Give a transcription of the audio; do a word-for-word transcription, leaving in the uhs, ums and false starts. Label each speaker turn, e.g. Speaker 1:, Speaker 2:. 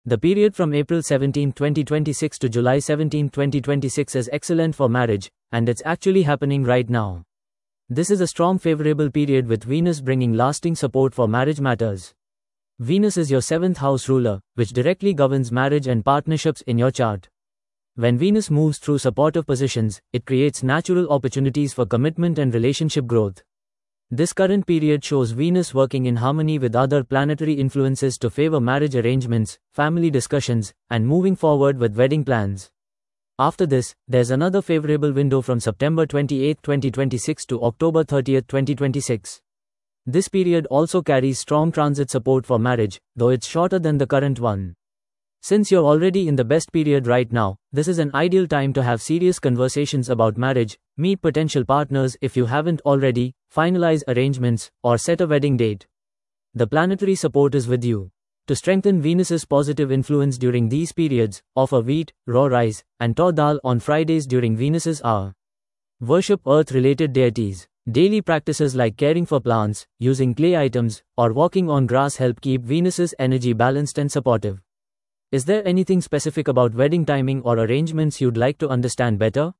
Speaker 1: The period from April seventeenth twenty twenty-six to July seventeenth twenty twenty-six is excellent for marriage, and it's actually happening right now. This is a strong favorable period with Venus bringing lasting support for marriage matters. Venus is your seventh house ruler, which directly governs marriage and partnerships in your chart. When Venus moves through supportive positions, it creates natural opportunities for commitment and relationship growth. This current period shows Venus working in harmony with other planetary influences to favor marriage arrangements, family discussions, and moving forward with wedding plans. After this, there's another favorable window from September twenty-eighth twenty twenty-six to October thirtieth twenty twenty-six. This period also carries strong transit support for marriage, though it's shorter than the current one. Since you're already in the best period right now, this is an ideal time to have serious conversations about marriage, meet potential partners if you haven't already, finalize arrangements, or set a wedding date. The planetary support is with you. To strengthen Venus's positive influence during these periods, offer wheat, raw rice, and tur dal on Fridays during Venus's hour. Worship earth-related deities. Daily practices like caring for plants, using clay items, or walking on grass help keep Venus's energy balanced and supportive. Is there anything specific about wedding timing or arrangements you'd like to understand better?